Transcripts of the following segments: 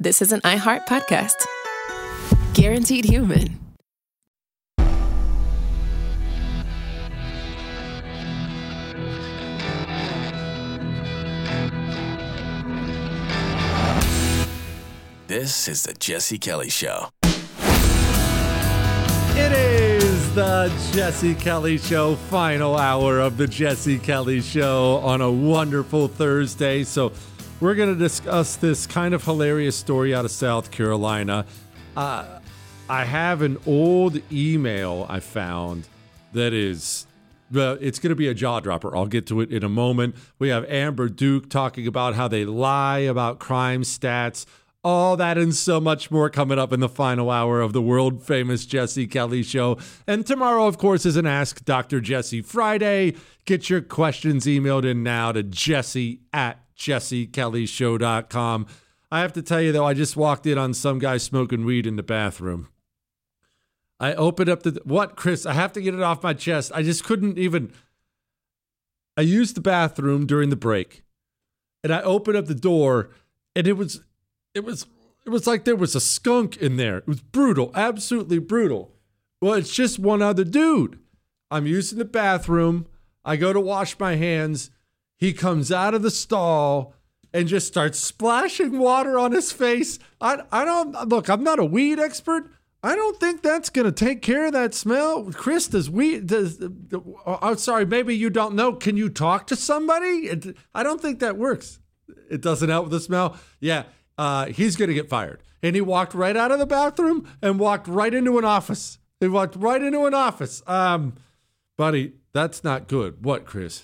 this is an iHeart podcast. Guaranteed Human. This is the Jesse Kelly Show. It is the Jesse Kelly Show, final hour of the Jesse Kelly Show on a wonderful Thursday. So we're going to discuss this kind of hilarious story out of South Carolina. I have an old email I found that is, it's going to be a jaw dropper. I'll get to it in a moment. We have Amber Duke talking about how they lie about crime stats. All that and so much more coming up in the final hour of the world famous Jesse Kelly Show. And tomorrow, of course, is an Ask Dr. Jesse Friday. Get your questions emailed in now to jesse@jessekellyshow.com. I have to tell you, though, I just walked in on some guy smoking weed in the bathroom. I opened up what, Chris? I have to get it off my chest. I just couldn't even. I used the bathroom during the break, and I opened up the door, and it was like there was a skunk in there. It was brutal, absolutely brutal. Well, it's just one other dude. I'm using the bathroom. I go to wash my hands. He comes out of the stall and just starts splashing water on his face. I don't, look, I'm not a weed expert. I don't think that's going to take care of that smell. Chris, I'm sorry, maybe you don't know. Can you talk to somebody? I don't think that works. It doesn't help with the smell. Yeah. He's going to get fired. And he walked right out of the bathroom and walked right into an office. He walked right into an office. Buddy, that's not good. What, Chris?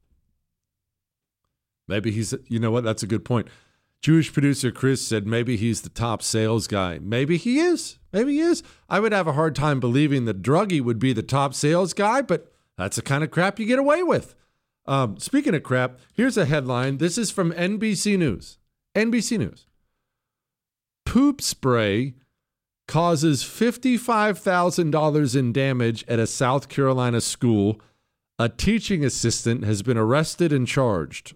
Maybe he's, you know what? That's a good point. Jewish producer Chris said maybe he's the top sales guy. Maybe he is. Maybe he is. I would have a hard time believing the druggie would be the top sales guy, but that's the kind of crap you get away with. Speaking of crap, here's a headline. This is from NBC News. NBC News. Poop spray causes $55,000 in damage at a South Carolina school. A teaching assistant has been arrested and charged.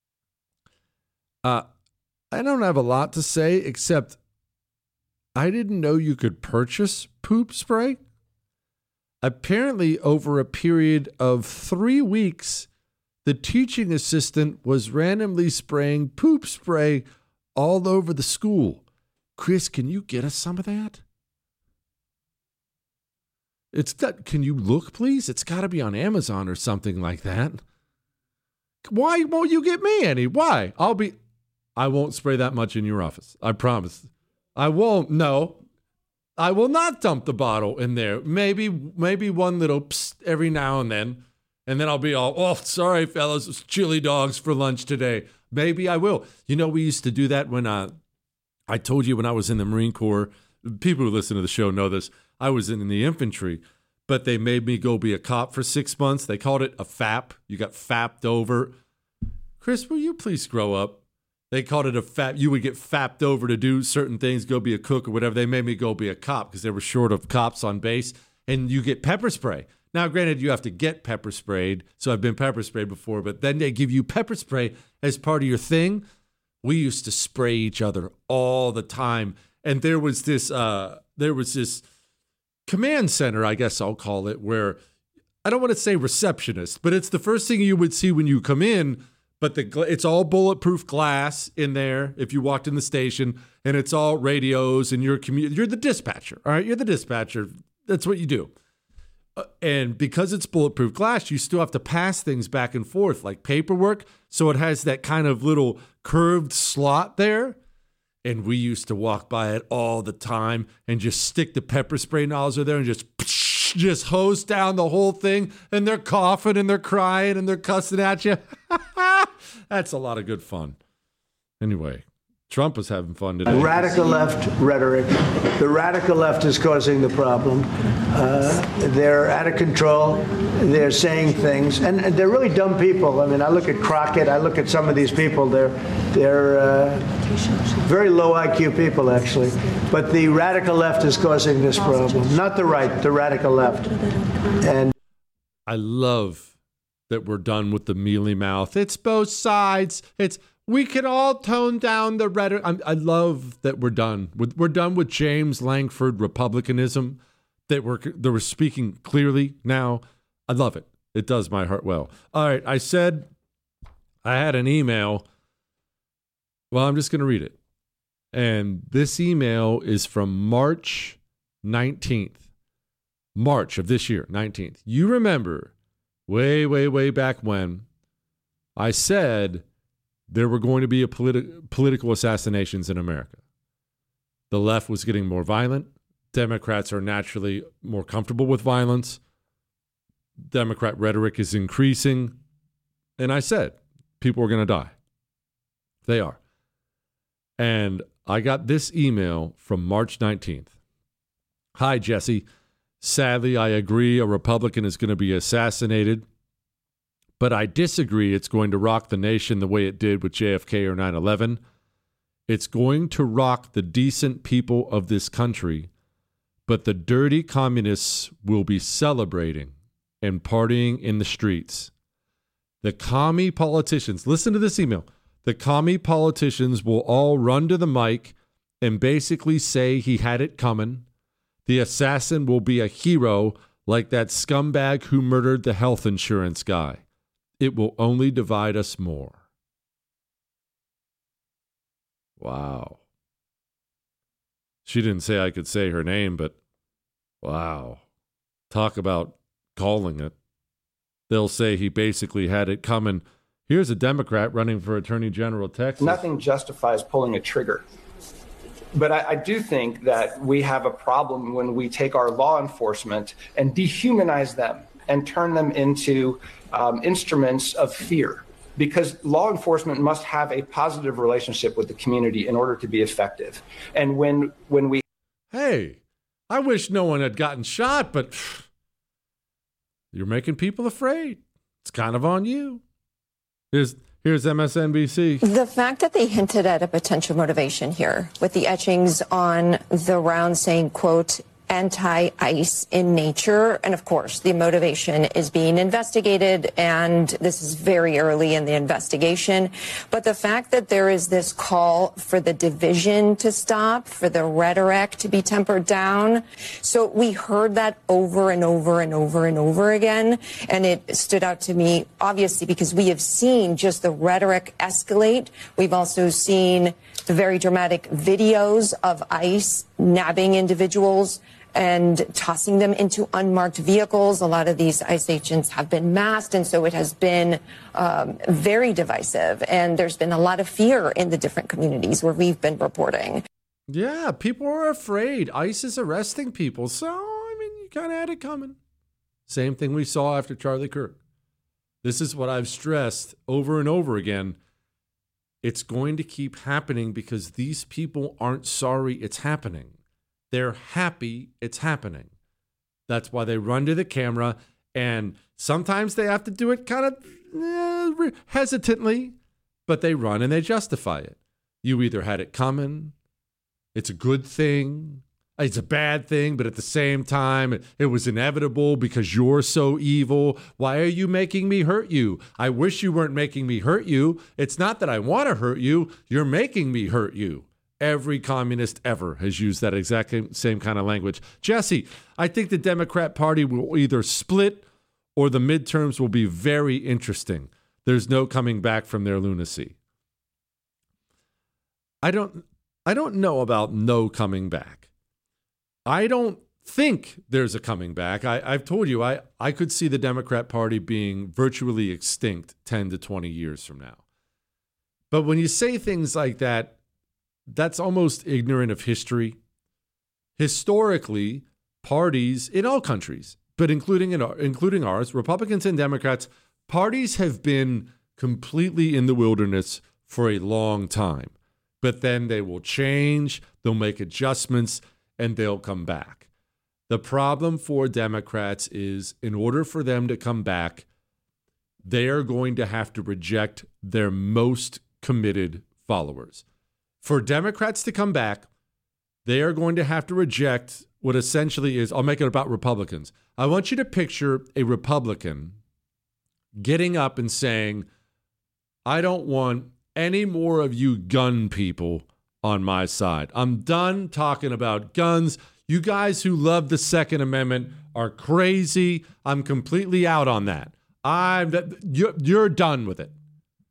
I don't have a lot to say except I didn't know you could purchase poop spray. Apparently, over a period of 3 weeks, the teaching assistant was randomly spraying poop spray all over the school. Chris, can you get us some of that? Can you look, please? It's got to be on Amazon or something like that. Why won't you get me any? Why? I won't spray that much in your office. I promise. I won't. No. I will not dump the bottle in there. Maybe one little psst every now and then I'll be all, oh, sorry, fellas, it's chili dogs for lunch today. Maybe I will. You know, we used to do that when I told you when I was in the Marine Corps. People who listen to the show know this. I was in the infantry, but they made me go be a cop for 6 months. They called it a FAP. You got fapped over. Chris, will you please grow up? They called it a FAP. You would get fapped over to do certain things, go be a cook or whatever. They made me go be a cop because they were short of cops on base. And you get pepper spray. Now, granted, you have to get pepper sprayed. So I've been pepper sprayed before, but then they give you pepper spray as part of your thing. We used to spray each other all the time. And there was this command center, I guess I'll call it, where I don't want to say receptionist, but it's the first thing you would see when you come in. But it's all bulletproof glass in there if you walked in the station, and it's all radios, and you're the dispatcher, all right? You're the dispatcher. That's what you do. And because it's bulletproof glass, you still have to pass things back and forth, like paperwork. So it has that kind of little curved slot there. And we used to walk by it all the time and just stick the pepper spray nozzle there and just hose down the whole thing. And they're coughing and they're crying and they're cussing at you. That's a lot of good fun. Anyway, Trump was having fun today. Radical left rhetoric. The radical left is causing the problem. They're out of control. They're saying things, and they're really dumb people. I mean, I look at Crockett. I look at some of these people. They're very low IQ people, actually. But the radical left is causing this problem, not the right, the radical left. And I love that we're done with the mealy mouth. It's both sides. We can all tone down the rhetoric. I love that we're done. We're done with James Langford Republicanism. That we're speaking clearly now. I love it. It does my heart well. All right, I said I had an email. Well, I'm just going to read it. And this email is from March 19th. March of this year, 19th. You remember way, way, way back when I said there were going to be political assassinations in America. The left was getting more violent. Democrats are naturally more comfortable with violence. Democrat rhetoric is increasing. And I said, people are going to die. They are. And I got this email from March 19th. Hi, Jesse. Sadly, I agree a Republican is going to be assassinated, but I disagree it's going to rock the nation the way it did with JFK or 9/11. It's going to rock the decent people of this country, but the dirty communists will be celebrating and partying in the streets. The commie politicians, listen to this email. The commie politicians will all run to the mic and basically say he had it coming. The assassin will be a hero like that scumbag who murdered the health insurance guy. It will only divide us more. Wow. She didn't say I could say her name, but wow. Talk about calling it. They'll say he basically had it coming. Here's a Democrat running for Attorney General of Texas. Nothing justifies pulling a trigger. But I do think that we have a problem when we take our law enforcement and dehumanize them and turn them into instruments of fear. Because law enforcement must have a positive relationship with the community in order to be effective. And when we... Hey, I wish no one had gotten shot, but you're making people afraid. It's kind of on you. Here's MSNBC. The fact that they hinted at a potential motivation here with the etchings on the round saying, quote, anti-ICE in nature. And of course, the motivation is being investigated, and this is very early in the investigation. But the fact that there is this call for the division to stop, for the rhetoric to be tempered down. So we heard that over and over and over and over again. And it stood out to me, obviously, because we have seen just the rhetoric escalate. We've also seen the very dramatic videos of ICE nabbing individuals and tossing them into unmarked vehicles. A lot of these ICE agents have been masked, and so it has been very divisive. And there's been a lot of fear in the different communities where we've been reporting. Yeah, people are afraid. ICE is arresting people. So, I mean, you kind of had it coming. Same thing we saw after Charlie Kirk. This is what I've stressed over and over again. It's going to keep happening because these people aren't sorry it's happening. They're happy it's happening. That's why they run to the camera, and sometimes they have to do it kind of hesitantly, but they run and they justify it. You either had it coming, it's a good thing, it's a bad thing, but at the same time, it was inevitable because you're so evil. Why are you making me hurt you? I wish you weren't making me hurt you. It's not that I want to hurt you. You're making me hurt you. Every communist ever has used that exact same kind of language. Jesse, I think the Democrat Party will either split or the midterms will be very interesting. There's no coming back from their lunacy. I don't know about no coming back. I don't think there's a coming back. I've told you, I could see the Democrat Party being virtually extinct 10 to 20 years from now. But when you say things like that, that's almost ignorant of history. Historically, parties in all countries, but including ours, Republicans and Democrats, parties have been completely in the wilderness for a long time. But then they will change, they'll make adjustments, and they'll come back. The problem for Democrats is in order for them to come back, they are going to have to reject their most committed followers. For Democrats to come back, they are going to have to reject what essentially is, I'll make it about Republicans. I want you to picture a Republican getting up and saying, I don't want any more of you gun people on my side. I'm done talking about guns. You guys who love the Second Amendment are crazy. I'm completely out on that. You're done with it.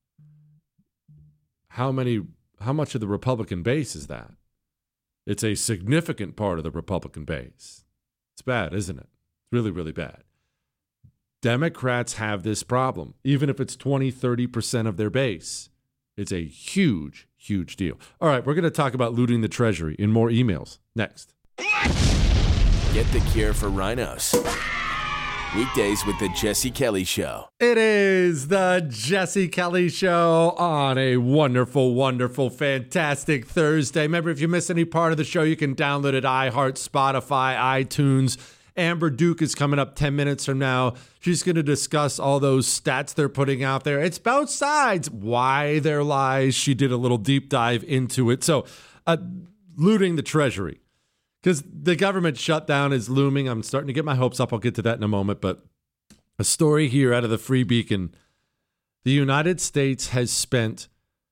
How much of the Republican base is that? It's a significant part of the Republican base. It's bad, isn't it? It's really, really bad. Democrats have this problem, even if it's 20, 30% of their base. It's a huge, huge deal. All right, we're going to talk about looting the Treasury in more emails next. Get the cure for rhinos. Weekdays with the Jesse Kelly Show. It is the Jesse Kelly Show on a wonderful, wonderful, fantastic Thursday. Remember, if you miss any part of the show, you can download it iHeart, Spotify, iTunes. Amber Duke is coming up 10 minutes from now. She's going to discuss all those stats they're putting out there. It's both sides. Why they're lies. She did a little deep dive into it. So, looting the Treasury. Because the government shutdown is looming. I'm starting to get my hopes up. I'll get to that in a moment. But a story here out of the Free Beacon. The United States has spent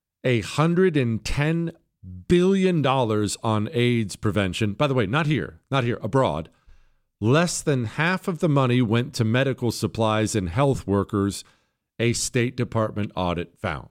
$110 billion on AIDS prevention. By the way, not here, abroad. Less than half of the money went to medical supplies and health workers, a State Department audit found.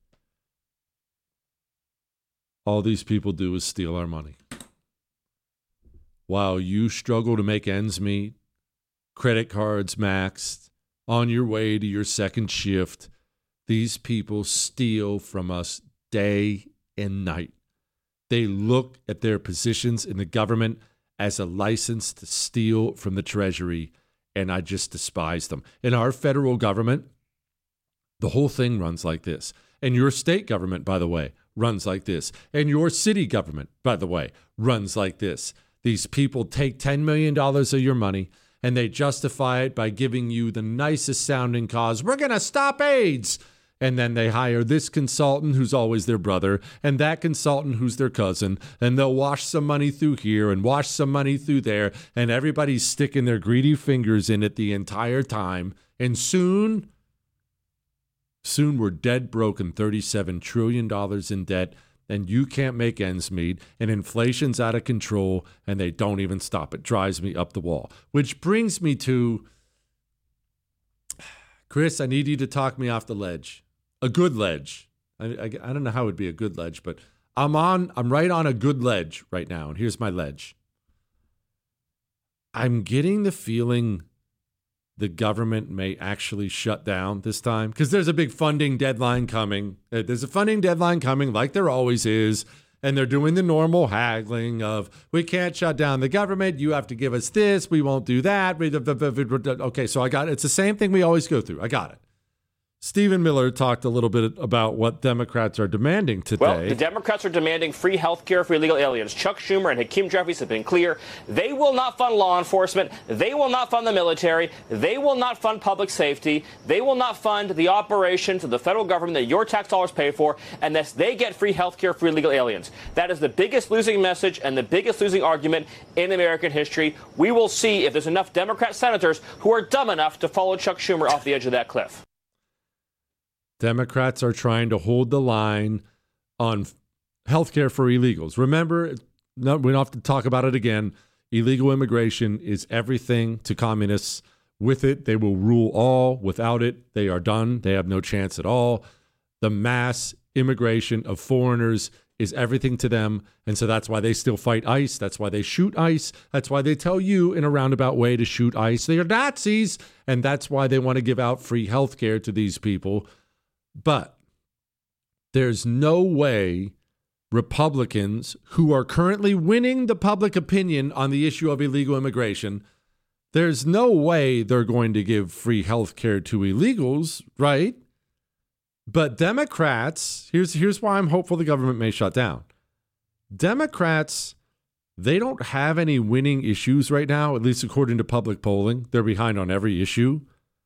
All these people do is steal our money. While you struggle to make ends meet, credit cards maxed, on your way to your second shift, these people steal from us day and night. They look at their positions in the government as a license to steal from the Treasury, and I just despise them. In our federal government, the whole thing runs like this. And your state government, by the way, runs like this. And your city government, by the way, runs like this. These people take $10 million of your money and they justify it by giving you the nicest sounding cause. We're going to stop AIDS. And then they hire this consultant who's always their brother and that consultant who's their cousin. And they'll wash some money through here and wash some money through there. And everybody's sticking their greedy fingers in it the entire time. And soon we're dead broke and $37 trillion in debt. And you can't make ends meet, and inflation's out of control, and they don't even stop. It drives me up the wall. Which brings me to, Chris, I need you to talk me off the ledge. A good ledge. I don't know how it would be a good ledge, but I'm right on a good ledge right now, and here's my ledge. I'm getting the feeling the government may actually shut down this time because there's a big funding deadline coming. There's a funding deadline coming like there always is. And they're doing the normal haggling of, we can't shut down the government. You have to give us this. We won't do that. Okay, so it's the same thing we always go through. I got it. Stephen Miller talked a little bit about what Democrats are demanding today. Well, the Democrats are demanding free health care for illegal aliens. Chuck Schumer and Hakeem Jeffries have been clear. They will not fund law enforcement. They will not fund the military. They will not fund public safety. They will not fund the operations of the federal government that your tax dollars pay for unless they get free health care for illegal aliens. That is the biggest losing message and the biggest losing argument in American history. We will see if there's enough Democrat senators who are dumb enough to follow Chuck Schumer off the edge of that cliff. Democrats are trying to hold the line on health care for illegals. Remember, we don't have to talk about it again. Illegal immigration is everything to communists. With it, they will rule all. Without it, they are done. They have no chance at all. The mass immigration of foreigners is everything to them. And so that's why they still fight ICE. That's why they shoot ICE. That's why they tell you in a roundabout way to shoot ICE. They are Nazis. And that's why they want to give out free health care to these people. But there's no way Republicans who are currently winning the public opinion on the issue of illegal immigration, there's no way they're going to give free health care to illegals, right? But Democrats, here's why I'm hopeful the government may shut down. Democrats, they don't have any winning issues right now, at least according to public polling. They're behind on every issue.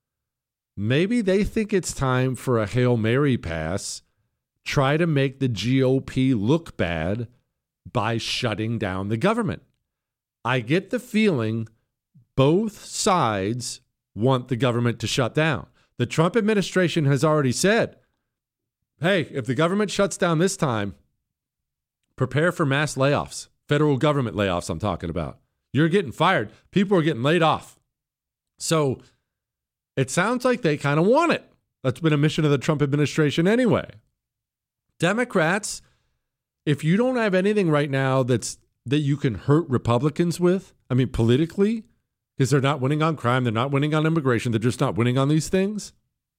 Maybe they think it's time for a Hail Mary pass, try to make the GOP look bad by shutting down the government. I get the feeling both sides want the government to shut down. The Trump administration has already said, hey, if the government shuts down this time, prepare for mass layoffs. Federal government layoffs I'm talking about. You're getting fired. People are getting laid off. So it sounds like they kind of want it. That's been a mission of the Trump administration anyway. Democrats, if you don't have anything right now that you can hurt Republicans with, I mean, politically, because they're not winning on crime, they're not winning on immigration, they're just not winning on these things.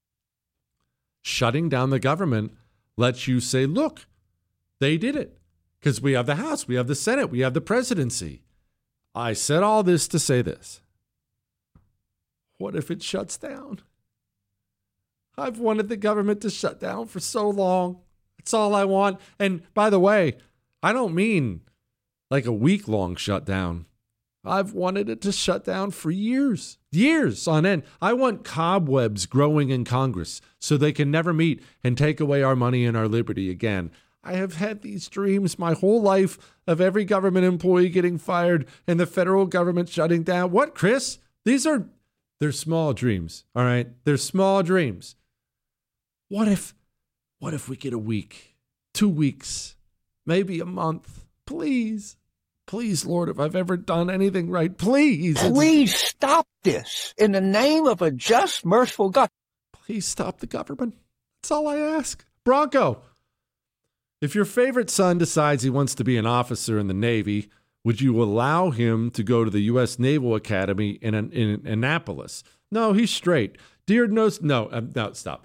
Shutting down the government lets you say, look, they did it. Because we have the House, we have the Senate, we have the presidency. I said all this to say this. What if it shuts down? I've wanted the government to shut down for so long. That's all I want. And by the way, I don't mean like a week-long shutdown. I've wanted it to shut down for years on end. I want cobwebs growing in Congress so they can never meet and take away our money and our liberty again. I have had these dreams my whole life of every government employee getting fired and the federal government shutting down. What, Chris? They're small dreams, all right? They're small dreams. What if we get a week, 2 weeks, maybe a month? Please, Lord, if I've ever done anything right, please. Please stop this in the name of a just, merciful God. Please stop the government. That's all I ask. Bronco, if your favorite son decides he wants to be an officer in the Navy, would you allow him to go to the U.S. Naval Academy in Annapolis? No, he's straight. Dear knows, no, stop.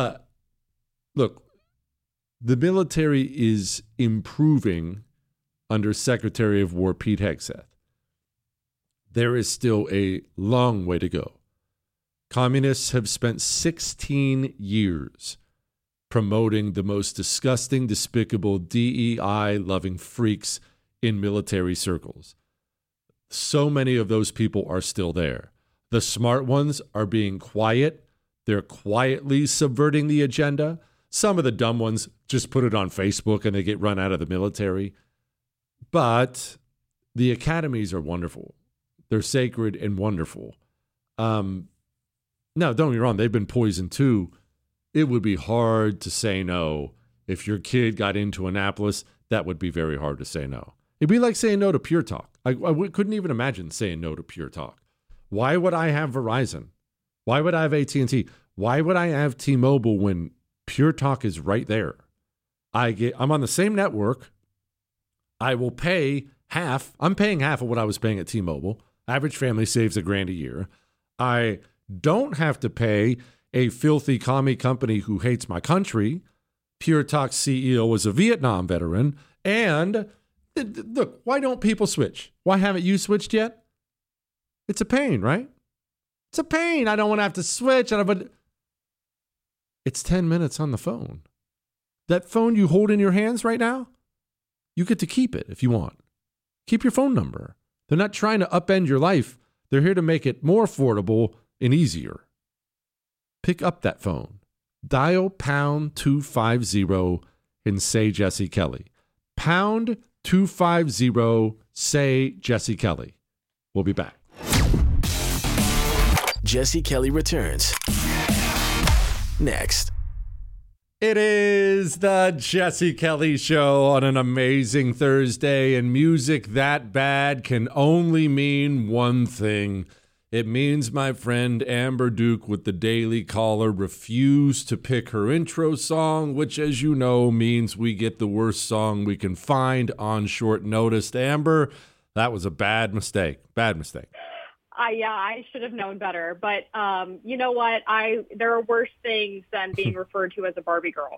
Look, the military is improving under Secretary of War Pete Hegseth. There is still a long way to go. Communists have spent 16 years promoting the most disgusting, despicable, DEI-loving freaks in military circles. So many of those people are still there. The smart ones are being quiet. They're quietly subverting the agenda. Some of the dumb ones just put it on Facebook and they get run out of the military. But the academies are wonderful. They're sacred and wonderful. No, don't get me wrong. They've been poisoned too. It would be hard to say no. If your kid got into Annapolis, that would be very hard to say no. It'd be like saying no to Pure Talk. I couldn't even imagine saying no to Pure Talk. Why would I have Verizon? Why would I have AT&T? Why would I have T-Mobile when Pure Talk is right there? I'm on the same network. I will pay half. I'm paying half of what I was paying at T-Mobile. Average family saves $1,000 a year. I don't have to pay a filthy commie company who hates my country. Pure Talk's CEO was a Vietnam veteran. And look, why don't people switch? Why haven't you switched yet? It's a pain, right? It's a pain. I don't want to have to switch. But it's 10 minutes on the phone. That phone you hold in your hands right now, you get to keep it if you want. Keep your phone number. They're not trying to upend your life. They're here to make it more affordable and easier. Pick up that phone. Dial pound 250 and say Jesse Kelly. Pound 250, say Jesse Kelly. We'll be back. Jesse Kelly returns next. It is the Jesse Kelly Show on an amazing Thursday, and music that bad can only mean one thing. It means my friend Amber Duke with the Daily Caller refused to pick her intro song, which, as you know, means we get the worst song we can find on short notice. Amber, that was a bad mistake. Bad mistake. I should have known better. But you know what? There are worse things than being referred to as a Barbie girl.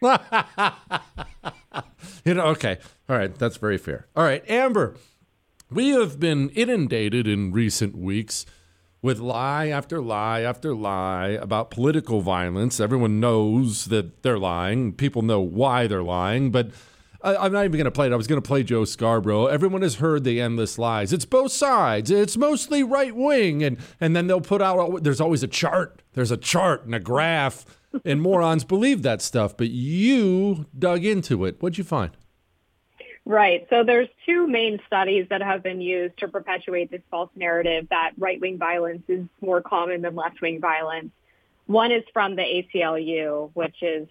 Okay. All right. That's very fair. All right, Amber, we have been inundated in recent weeks with lie after lie after lie about political violence. Everyone knows that they're lying. People know why they're lying, but I'm not even going to play it. I was going to play Joe Scarborough. Everyone has heard the endless lies. It's both sides. It's mostly right wing. And then they'll put out, there's always a chart. There's a chart and a graph, and morons believe that stuff. But you dug into it. What'd you find? Right. So there's two main studies that have been used to perpetuate this false narrative that right-wing violence is more common than left-wing violence. One is from the ACLU, which is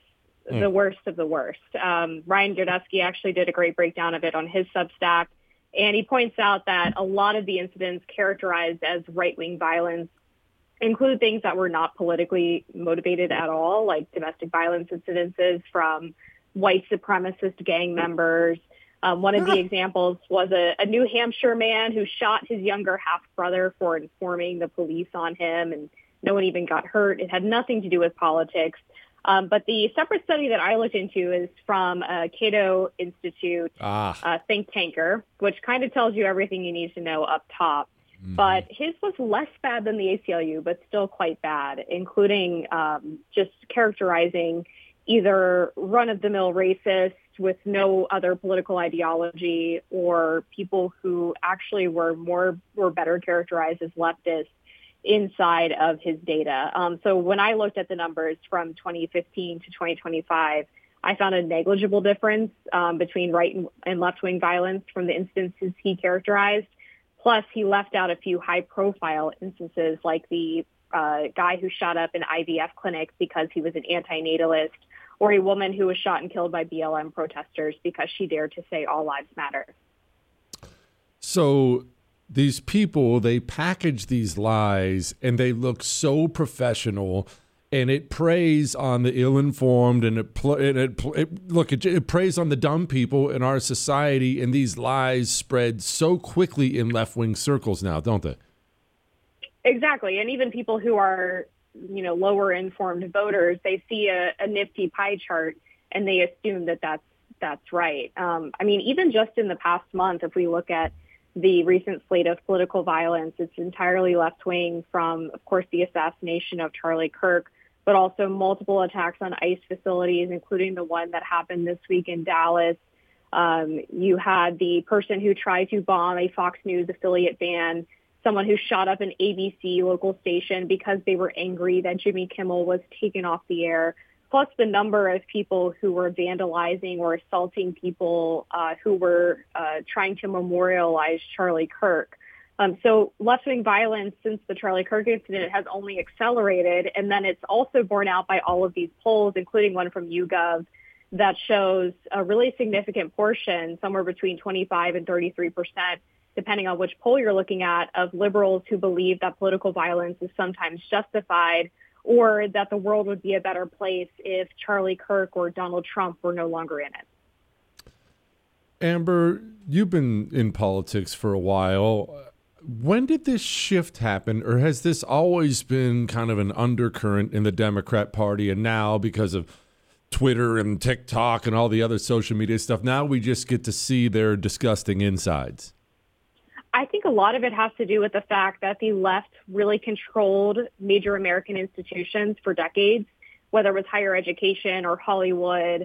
the worst of the worst. Ryan Gerdesky actually did a great breakdown of it on his Substack, and he points out that a lot of the incidents characterized as right-wing violence include things that were not politically motivated at all, like domestic violence incidences from white supremacist gang members. One of the examples was a New Hampshire man who shot his younger half-brother for informing the police on him, and no one even got hurt. It had nothing to do with politics. But the separate study that I looked into is from Cato Institute think tanker, which kind of tells you everything you need to know up top. But his was less bad than the ACLU, but still quite bad, including just characterizing either run-of-the-mill racists with no other political ideology, or people who actually were better characterized as leftists inside of his data. So when I looked at the numbers from 2015 to 2025, I found a negligible difference between right and left-wing violence from the instances he characterized. Plus, he left out a few high-profile instances, like the guy who shot up an IVF clinic because he was an antinatalist, or a woman who was shot and killed by BLM protesters because she dared to say all lives matter. So these people, they package these lies and they look so professional, and it preys on the ill-informed, and it preys on the dumb people in our society, and these lies spread so quickly in left-wing circles now, don't they? Exactly. And even people who are, lower informed voters, they see a nifty pie chart and they assume that that's right. Even just in the past month, if we look at the recent slate of political violence, it's entirely left-wing, from, of course, the assassination of Charlie Kirk, but also multiple attacks on ICE facilities, including the one that happened this week in Dallas. You had the person who tried to bomb a Fox News affiliate van, someone who shot up an ABC local station because they were angry that Jimmy Kimmel was taken off the air, plus the number of people who were vandalizing or assaulting people who were trying to memorialize Charlie Kirk. So left-wing violence since the Charlie Kirk incident has only accelerated, and then it's also borne out by all of these polls, including one from YouGov, that shows a really significant portion, somewhere between 25 and 33%, depending on which poll you're looking at, of liberals who believe that political violence is sometimes justified, or that the world would be a better place if Charlie Kirk or Donald Trump were no longer in it. Amber, you've been in politics for a while. When did this shift happen, or has this always been kind of an undercurrent in the Democrat Party, and now because of Twitter and TikTok and all the other social media stuff, now we just get to see their disgusting insides? I think a lot of it has to do with the fact that the left really controlled major American institutions for decades, whether it was higher education or Hollywood,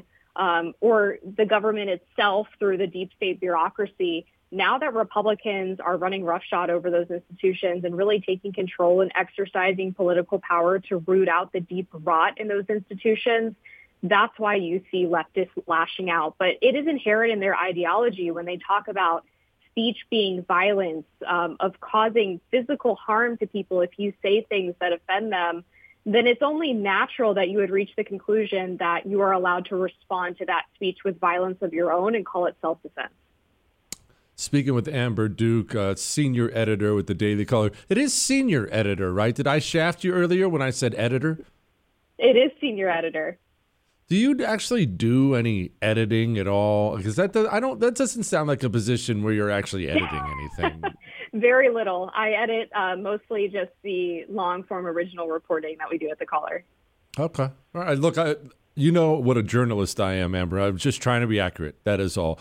or the government itself through the deep state bureaucracy. Now that Republicans are running roughshod over those institutions and really taking control and exercising political power to root out the deep rot in those institutions, that's why you see leftists lashing out. But it is inherent in their ideology when they talk about speech being violence, of causing physical harm to people if you say things that offend them, then it's only natural that you would reach the conclusion that you are allowed to respond to that speech with violence of your own and call it self-defense. Speaking with Amber Duke, senior editor with the Daily Caller. It is senior editor, right? Did I shaft you earlier when I said editor? It is senior editor. Do you actually do any editing at all? Because that doesn't sound like a position where you're actually editing anything. Very little. I edit mostly just the long-form original reporting that we do at the Caller. Okay. All right. Look, you know what a journalist I am, Amber. I'm just trying to be accurate. That is all.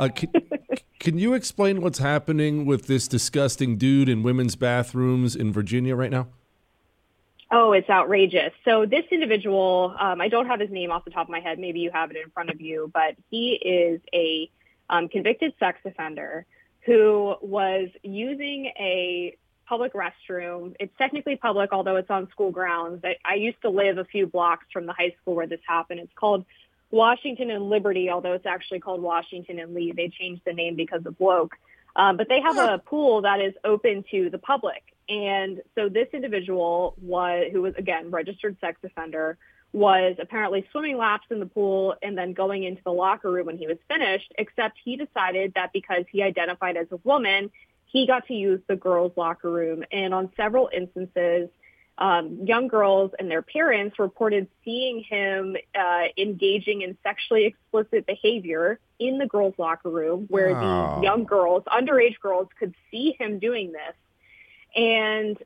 Can you explain what's happening with this disgusting dude in women's bathrooms in Virginia right now? Oh, it's outrageous. So this individual, I don't have his name off the top of my head. Maybe you have it in front of you, but he is a convicted sex offender who was using a public restroom. It's technically public, although it's on school grounds. I used to live a few blocks from the high school where this happened. It's called Washington and Liberty, although it's actually called Washington and Lee. They changed the name because of woke. But they have a pool that is open to the public. And so this individual who was, again, registered sex offender, was apparently swimming laps in the pool and then going into the locker room when he was finished, except he decided that because he identified as a woman, he got to use the girls' locker room. And on several instances, young girls and their parents reported seeing him engaging in sexually explicit behavior in the girls' locker room, where the young girls, underage girls, could see him doing this. And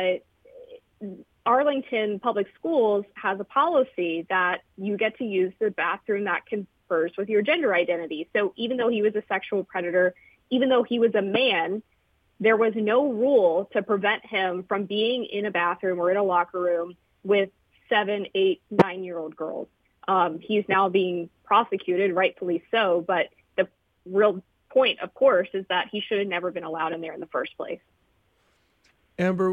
Arlington Public Schools has a policy that you get to use the bathroom that confers with your gender identity. So even though he was a sexual predator, even though he was a man, there was no rule to prevent him from being in a bathroom or in a locker room with 7, 8, 9-year-old girls. He's now being prosecuted, rightfully so, but the real point, of course, is that he should have never been allowed in there in the first place. Amber,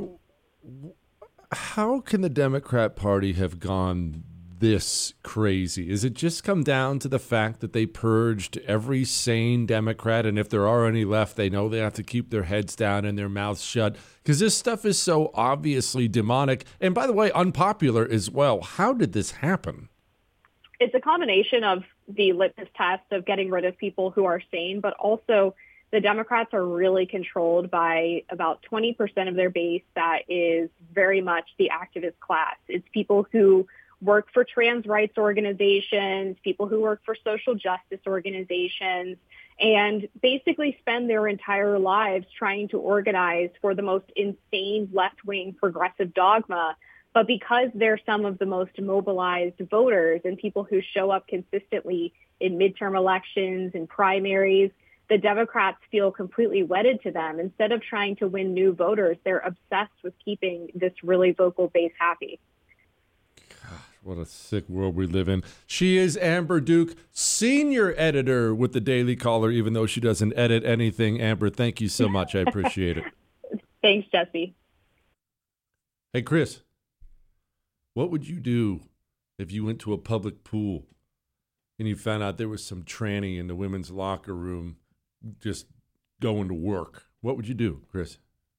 how can the Democrat Party have gone this crazy? Is it just come down to the fact that they purged every sane Democrat, and if there are any left, they know they have to keep their heads down and their mouths shut? Because this stuff is so obviously demonic, and by the way, unpopular as well. How did this happen? It's a combination of the litmus test of getting rid of people who are sane, but also the Democrats are really controlled by about 20% of their base that is very much the activist class. It's people who work for trans rights organizations, people who work for social justice organizations, and basically spend their entire lives trying to organize for the most insane left-wing progressive dogma. But because they're some of the most mobilized voters and people who show up consistently in midterm elections and primaries, the Democrats feel completely wedded to them. Instead of trying to win new voters, they're obsessed with keeping this really vocal base happy. God, what a sick world we live in. She is Amber Duke, senior editor with the Daily Caller, even though she doesn't edit anything. Amber, thank you so much. I appreciate it. Thanks, Jesse. Hey, Chris, what would you do if you went to a public pool and you found out there was some tranny in the women's locker room just going to work? What would you do, Chris?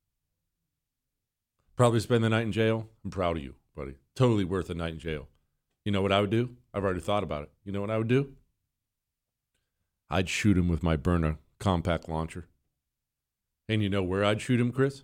Probably spend the night in jail? I'm proud of you, buddy. Totally worth a night in jail. You know what I would do? I've already thought about it. You know what I would do? I'd shoot him with my Byrna compact launcher. And you know where I'd shoot him, Chris?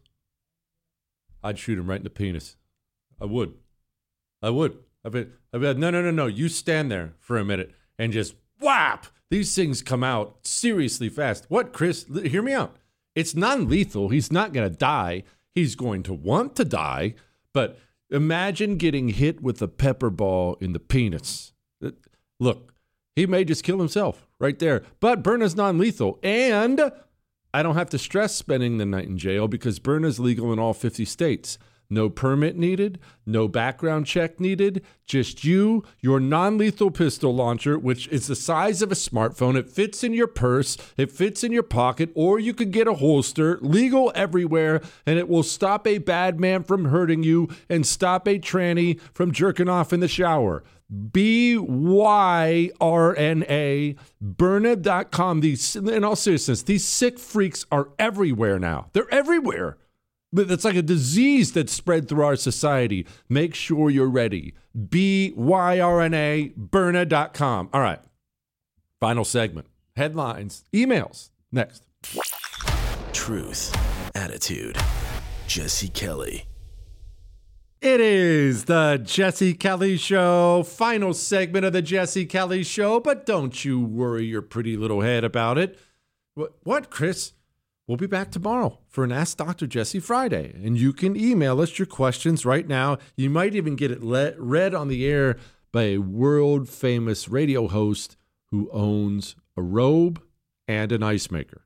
I'd shoot him right in the penis. I would. I've been, no. You stand there for a minute and just whap. These things come out seriously fast. What, Chris? Hear me out. It's non-lethal. He's not going to die. He's going to want to die. But imagine getting hit with a pepper ball in the penis. Look, he may just kill himself right there. But Byrna's non-lethal. And I don't have to stress spending the night in jail because Byrna's legal in all 50 states. No permit needed, no background check needed, just you, your non-lethal pistol launcher, which is the size of a smartphone. It fits in your purse, it fits in your pocket, or you could get a holster, legal everywhere, and it will stop a bad man from hurting you and stop a tranny from jerking off in the shower. BYRNA, Byrna.com. In all seriousness, these sick freaks are everywhere now. They're everywhere. But it's like a disease that's spread through our society. Make sure you're ready. BYRNA, Byrna.com. All right. Final segment. Headlines. Emails. Next. Truth. Attitude. Jesse Kelly. It is the Jesse Kelly Show. Final segment of the Jesse Kelly Show. But don't you worry your pretty little head about it. What, Chris? We'll be back tomorrow for an Ask Dr. Jesse Friday, and you can email us your questions right now. You might even get it read on the air by a world-famous radio host who owns a robe and an ice maker.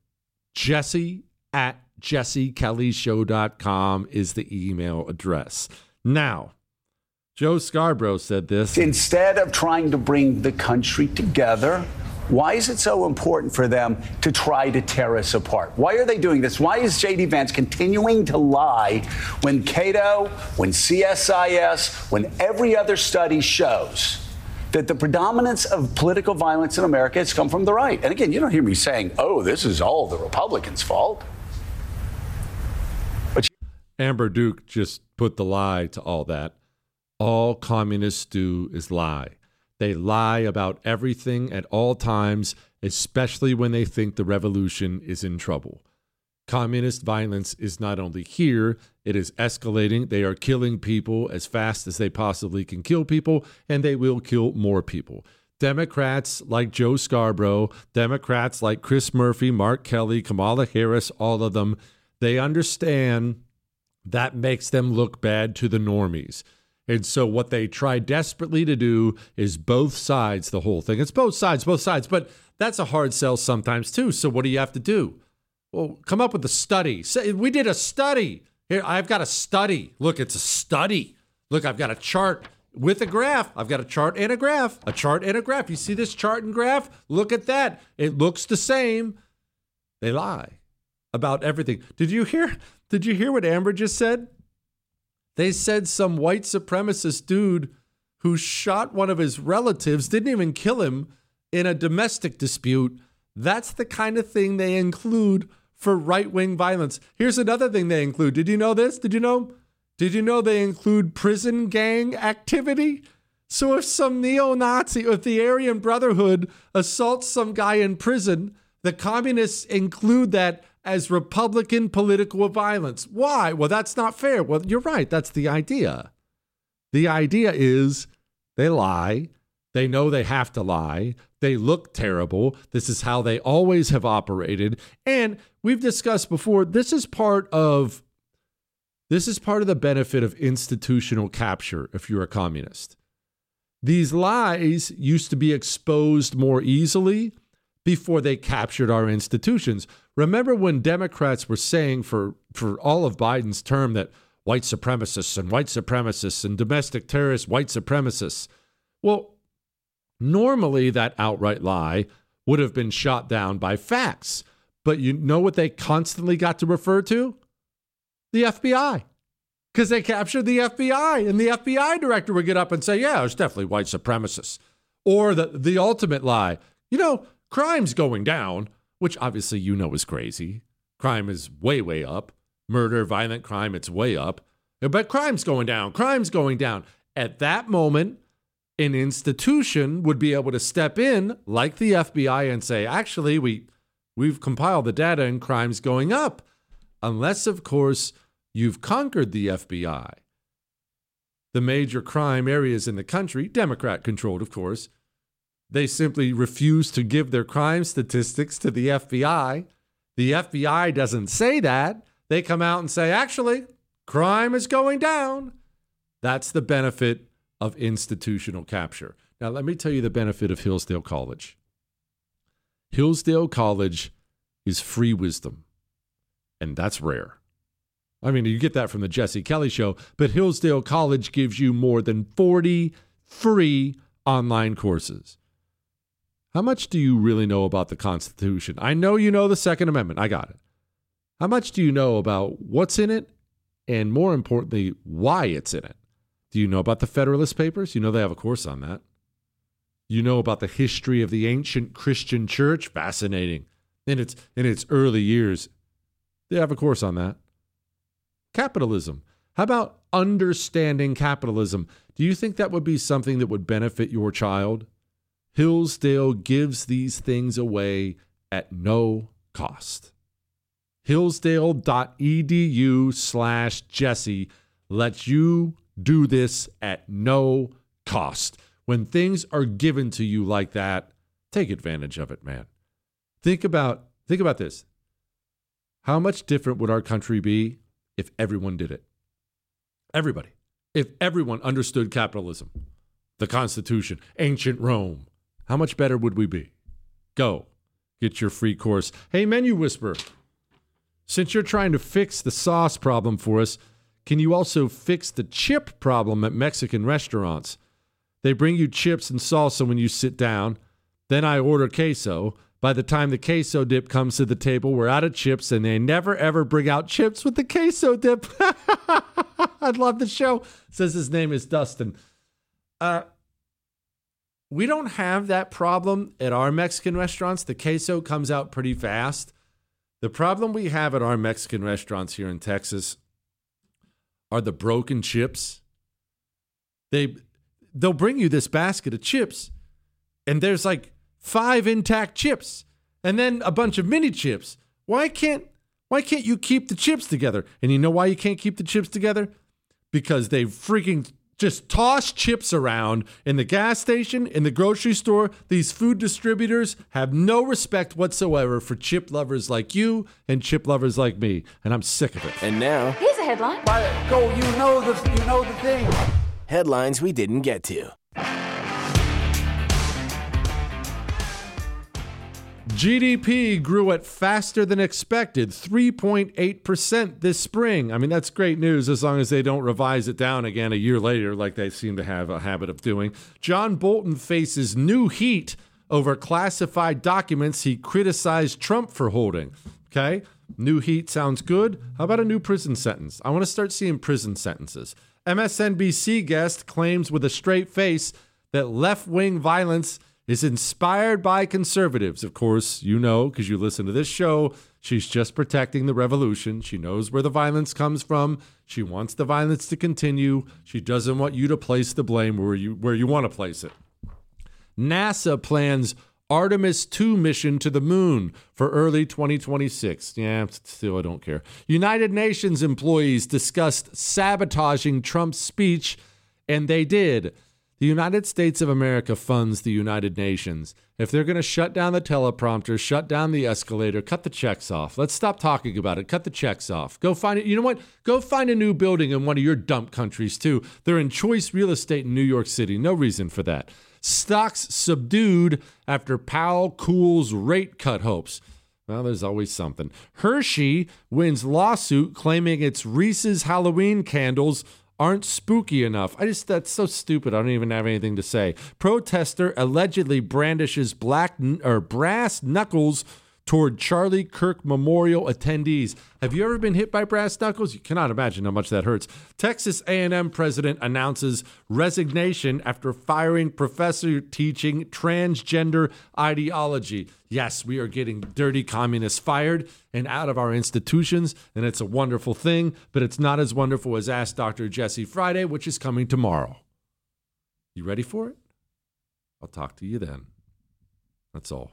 Jesse@jessekellyshow.com is the email address. Now, Joe Scarborough said this. Instead of trying to bring the country together, why is it so important for them to try to tear us apart? Why are they doing this? Why is J.D. Vance continuing to lie when Cato, when CSIS, when every other study shows that the predominance of political violence in America has come from the right? And again, you don't hear me saying, oh, this is all the Republicans' fault. Amber Duke just put the lie to all that. All communists do is lie. They lie about everything at all times, especially when they think the revolution is in trouble. Communist violence is not only here, it is escalating. They are killing people as fast as they possibly can kill people, and they will kill more people. Democrats like Joe Scarborough, Democrats like Chris Murphy, Mark Kelly, Kamala Harris, all of them, they understand that makes them look bad to the normies. And so what they try desperately to do is both sides, the whole thing. It's both sides. But that's a hard sell sometimes too. So what do you have to do? Well, come up with a study. We did a study. Here, I've got a study. Look, it's a study. Look, I've got a chart with a graph. I've got a chart and a graph. A chart and a graph. You see this chart and graph? Look at that. It looks the same. They lie about everything. Did you hear what Amber just said? They said some white supremacist dude who shot one of his relatives, didn't even kill him, in a domestic dispute. That's the kind of thing they include for right-wing violence. Here's another thing they include. Did you know this? Did you know they include prison gang activity? So if some neo-Nazi, if the Aryan Brotherhood assaults some guy in prison, the communists include that as Republican political violence. Why? Well, that's not fair. Well, you're right. That's the idea. The idea is they lie. They know they have to lie. They look terrible. This is how they always have operated. And we've discussed before, this is part of the benefit of institutional capture if you're a communist. These lies used to be exposed more easily before they captured our institutions. Remember when Democrats were saying for all of Biden's term that white supremacists and domestic terrorists, white supremacists. Well, normally that outright lie would have been shot down by facts. But you know what they constantly got to refer to? The FBI. Because they captured the FBI, and the FBI director would get up and say, yeah, it's definitely white supremacists. Or the ultimate lie, crime's going down, which obviously is crazy. Crime is way, way up. Murder, violent crime, it's way up. But crime's going down. At that moment, an institution would be able to step in, like the FBI, and say, actually, we've compiled the data and crime's going up. Unless, of course, you've conquered the FBI. The major crime areas in the country, Democrat-controlled, of course, they simply refuse to give their crime statistics to the FBI. The FBI doesn't say that. They come out and say, actually, crime is going down. That's the benefit of institutional capture. Now, let me tell you the benefit of Hillsdale College. Hillsdale College is free wisdom, and that's rare. I mean, you get that from the Jesse Kelly Show, but Hillsdale College gives you more than 40 free online courses. How much do you really know about the Constitution? I know you know the Second Amendment. I got it. How much do you know about what's in it, and more importantly, why it's in it? Do you know about the Federalist Papers? You know they have a course on that. You know about the history of the ancient Christian church? Fascinating. In its early years, they have a course on that. Capitalism. How about understanding capitalism? Do you think that would be something that would benefit your child? Hillsdale gives these things away at no cost. Hillsdale.edu/Jesse lets you do this at no cost. When things are given to you like that, take advantage of it, man. Think about this. How much different would our country be if everyone did it? Everybody. If everyone understood capitalism, the Constitution, ancient Rome, how much better would we be? Go. Get your free course. Hey, Menu Whisperer, since you're trying to fix the sauce problem for us, can you also fix the chip problem at Mexican restaurants? They bring you chips and salsa when you sit down. Then I order queso. By the time the queso dip comes to the table, we're out of chips, and they never, ever bring out chips with the queso dip. I love the show. Says his name is Dustin. We don't have that problem at our Mexican restaurants. The queso comes out pretty fast. The problem we have at our Mexican restaurants here in Texas are the broken chips. they'll bring you this basket of chips, and there's like 5 intact chips, and then a bunch of mini chips. Why can't you keep the chips together? And you know why you can't keep the chips together? Because they freaking just toss chips around in the gas station, in the grocery store. These food distributors have no respect whatsoever for chip lovers like you and chip lovers like me, and I'm sick of it. And now, here's a headline. Go, you know the thing. headlines we didn't get to. GDP grew at faster than expected, 3.8% this spring. I mean, that's great news as long as they don't revise it down again a year later like they seem to have a habit of doing. John Bolton faces new heat over classified documents he criticized Trump for holding. Okay? New heat sounds good. How about a new prison sentence? I want to start seeing prison sentences. MSNBC guest claims with a straight face that left-wing violence is inspired by conservatives. Of course, you know, because you listen to this show, she's just protecting the revolution. She knows where the violence comes from. She wants the violence to continue. She doesn't want you to place the blame where you want to place it. NASA plans Artemis 2 mission to the moon for early 2026. Yeah, still, I don't care. United Nations employees discussed sabotaging Trump's speech, and they did. The United States of America funds the United Nations. If they're going to shut down the teleprompter, shut down the escalator, cut the checks off. Let's stop talking about it. Cut the checks off. Go find it. You know what? Go find a new building in one of your dump countries, too. They're in choice real estate in New York City. No reason for that. Stocks subdued after Powell cools rate cut hopes. Well, there's always something. Hershey wins lawsuit claiming its Reese's Halloween candles aren't spooky enough. That's so stupid. I don't even have anything to say. Protester allegedly brandishes brass knuckles toward Charlie Kirk Memorial attendees. Have you ever been hit by brass knuckles? You cannot imagine how much that hurts. Texas A&M president announces resignation after firing professor teaching transgender ideology. Yes, we are getting dirty communists fired and out of our institutions, and it's a wonderful thing, but it's not as wonderful as Ask Dr. Jesse Friday, which is coming tomorrow. You ready for it? I'll talk to you then. That's all.